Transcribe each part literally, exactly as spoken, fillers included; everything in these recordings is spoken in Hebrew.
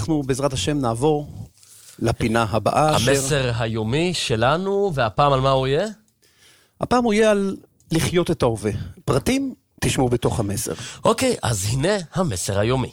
אנחנו בעזרת השם נעבור לפינה הבאה. המסר שר... היומי שלנו, והפעם על מה הוא יהיה? הפעם הוא יהיה על לחיות את ההווה. פרטים תשמעו בתוך המסר. אוקיי, אז הנה המסר היומי.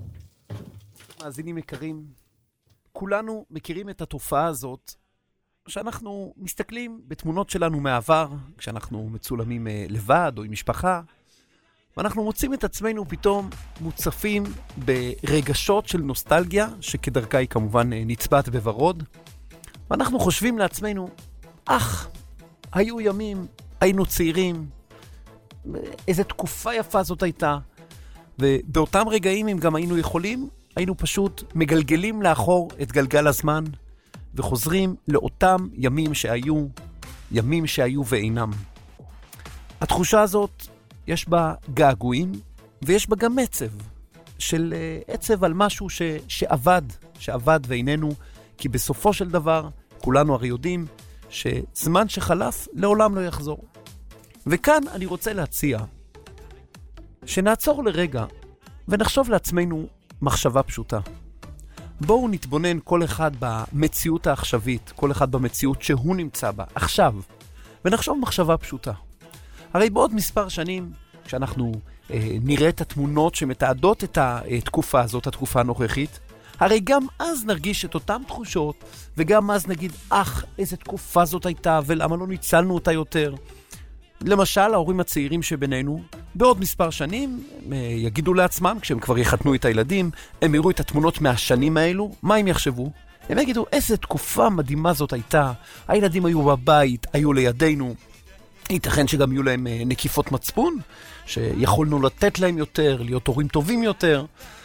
מאזינים יקרים, כולנו מכירים את התופעה הזאת, שאנחנו מסתכלים בתמונות שלנו מהעבר, כשאנחנו מצולמים לבד או עם משפחה, ואנחנו מוצאים את עצמנו פתאום מוצפים ברגשות של נוסטלגיה, שכדרכה היא כמובן נצבעת בוורוד, ואנחנו חושבים לעצמנו, אך, היו ימים, היינו צעירים, איזו תקופה יפה זאת הייתה, ובאותם רגעים אם גם היינו יכולים, היינו פשוט מגלגלים לאחור את גלגל הזמן, וחוזרים לאותם ימים שהיו, ימים שהיו ואינם. התחושה הזאת, יש בה געגועים, ויש בה גם עצב, של uh, עצב על משהו ש, שעבד, שעבד ואיננו, כי בסופו של דבר, כולנו הרי יודעים, שזמן שחלף לעולם לא יחזור. וכאן אני רוצה להציע, שנעצור לרגע, ונחשוב לעצמנו מחשבה פשוטה. בואו נתבונן כל אחד במציאות העכשווית, כל אחד במציאות שהוא נמצא בה, עכשיו, ונחשוב מחשבה פשוטה. הרי בעוד מספר שנים, כשאנחנו אה, נראה את התמונות שמתעדות את התקופה הזאת, התקופה הנוכחית, הרי גם אז נרגיש את אותן תחושות, וגם אז נגיד, אך, איזה תקופה זאת הייתה, ולמה לא ניצלנו אותה יותר. למשל, ההורים הצעירים שבינינו, בעוד מספר שנים, הם יגידו לעצמם, כשהם כבר יחתנו את הילדים, הם יראו את התמונות מהשנים האלו, מה הם יחשבו? הם יגידו, איזה תקופה מדהימה זאת הייתה, הילדים היו בבית, היו לידינו, ייתכן שגם יהיו להם נקיפות מצפון, שיכולנו לתת להם יותר, להיות הורים טובים יותר.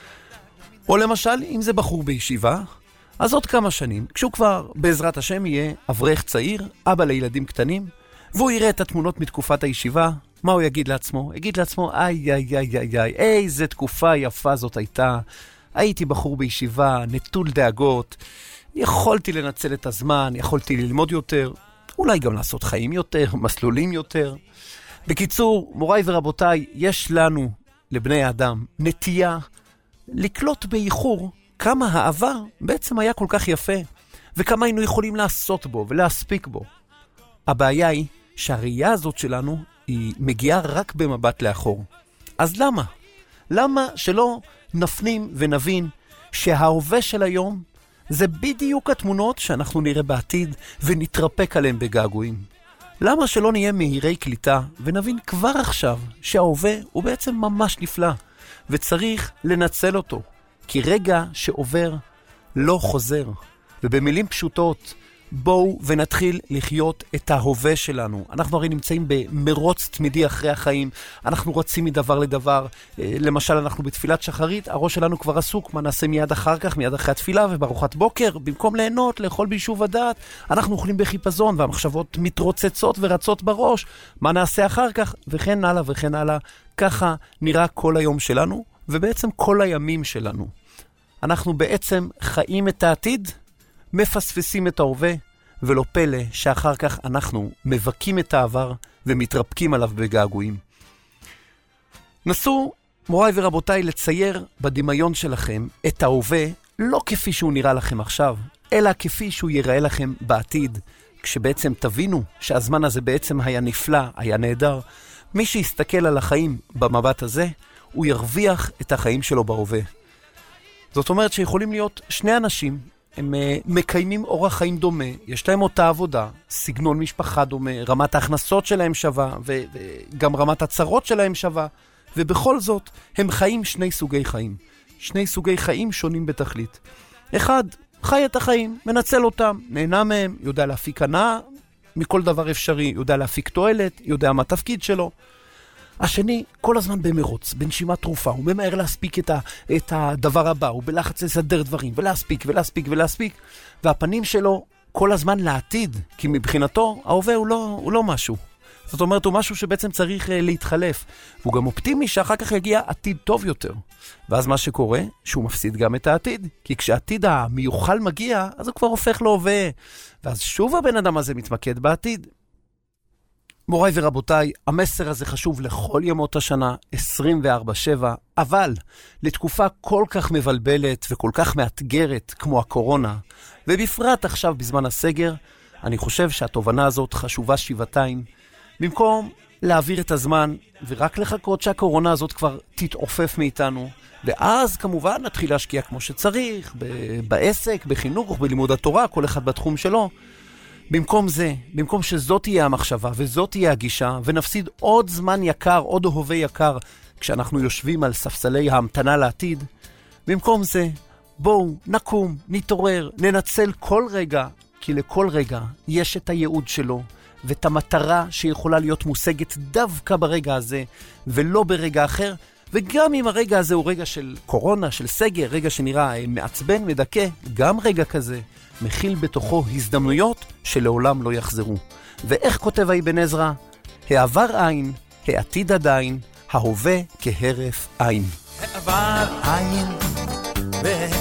או למשל, אם זה בחור בישיבה, אז עוד כמה שנים, כשהוא כבר בעזרת השם יהיה אברך צעיר, אבא לילדים קטנים, והוא יראה את התמונות מתקופת הישיבה, מה הוא יגיד לעצמו? יגיד לעצמו, איי, איי, איי, איי, איי, איזה תקופה יפה זאת הייתה. הייתי בחור בישיבה, נטול דאגות, יכולתי לנצל את הזמן, יכולתי ללמוד יותר, אולי גם לעשות חיים יותר, מסלולים יותר. בקיצור, מוריי ורבותיי, יש לנו, לבני האדם, נטייה לקלוט באיחור כמה העבר בעצם היה כל כך יפה, וכמה היינו יכולים לעשות בו ולהספיק בו. הבעיה היא שהראייה הזאת שלנו היא מגיעה רק במבט לאחור. אז למה? למה שלא נפנים ונבין שההווה של היום זה בדיוק התמונות שאנחנו נראה בעתיד ונתרפק עליהם בגעגועים? למה שלא נהיה מהירי קליטה ונבין כבר עכשיו שההווה הוא בעצם ממש נפלא וצריך לנצל אותו, כי רגע שעובר לא חוזר. ובמילים פשוטות, בואו ונתחיל לחיות את ההווה שלנו. אנחנו הרי נמצאים במרוץ תמידי אחרי החיים, אנחנו רוצים מדבר לדבר. למשל, אנחנו בתפילת שחרית, הראש שלנו כבר עסוק, מה נעשה מיד אחר כך, מיד אחרי התפילה וברוכת בוקר, במקום ליהנות, לאכול ביישוב הדעת, אנחנו אוכלים בחיפזון, והמחשבות מתרוצצות ורצות בראש, מה נעשה אחר כך, וכן הלאה וכן הלאה. ככה נראה כל היום שלנו, ובעצם כל הימים שלנו. אנחנו בעצם חיים את העתיד, מפספסים את ההווה, ולא פלא שאחר כך אנחנו מבקים את העבר ומתרפקים עליו בגעגועים. נסו, מוריי ורבותיי, לצייר בדמיון שלכם את ההווה לא כפי שהוא נראה לכם עכשיו, אלא כפי שהוא ייראה לכם בעתיד, כשבעצם תבינו שהזמן הזה בעצם היה נפלא, היה נהדר. מי שיסתכל על החיים במבט הזה, הוא ירוויח את החיים שלו בהווה. זאת אומרת שיכולים להיות שני אנשים, הם מקיימים אורח חיים דומה, יש להם אותה עבודה, סגנון משפחה דומה, רמת ההכנסות שלהם שווה, וגם רמת הצרות שלהם שווה, ובכל זאת הם חיים שני סוגי חיים. שני סוגי חיים שונים בתכלית. אחד, חי את החיים, מנצל אותם, נהנה מהם, יודע להפיק הנאה מכל דבר אפשרי, יודע להפיק תועלת, יודע מה התפקיד שלו. השני, כל הזמן במרוץ, בנשימת תרופה, הוא ממהר להספיק את, ה, את הדבר הבא, הוא בלחץ לסדר דברים, ולהספיק, ולהספיק, ולהספיק, והפנים שלו כל הזמן לעתיד, כי מבחינתו, ההווה הוא לא, הוא לא משהו. זאת אומרת, הוא משהו שבעצם צריך uh, להתחלף. והוא גם אופטימי שאחר כך יגיע עתיד טוב יותר. ואז מה שקורה, שהוא מפסיד גם את העתיד, כי כשהעתיד המיוחל מגיע, אז הוא כבר הופך להווה. ואז שוב הבן אדם הזה מתמקד בעתיד. מוריי ורבותיי, המסר הזה חשוב לכל ימות השנה, עשרים וארבע שבע, אבל לתקופה כל כך מבלבלת וכל כך מאתגרת כמו הקורונה, ובפרט עכשיו בזמן הסגר, אני חושב שהתובנה הזאת חשובה שבעתיים, במקום להעביר את הזמן ורק לחכות שהקורונה הזאת כבר תתעופף מאיתנו, ואז כמובן נתחיל להשקיע כמו שצריך, ב- בעסק, בחינוך, בלימוד התורה, כל אחד בתחום שלו. במקום זה, במקום שזאת תהיה המחשבה וזאת תהיה הגישה, ונפסיד עוד זמן יקר, עוד הווה יקר, כשאנחנו יושבים על ספסלי ההמתנה לעתיד, במקום זה, בואו נקום, נתעורר, ננצל כל רגע, כי לכל רגע יש את הייעוד שלו, ואת המטרה שיכולה להיות מושגת דווקא ברגע הזה, ולא ברגע אחר, וגם אם הרגע הזה הוא רגע של קורונה, של סגר, רגע שנראה מעצבן, מדכא, גם רגע כזה, מכיל בתוכו הזדמנויות שלעולם לא יחזרו. ואיך כותב האבן עזרא? העבר אין, העתיד עדיין, ההווה כהרף עין. העבר אין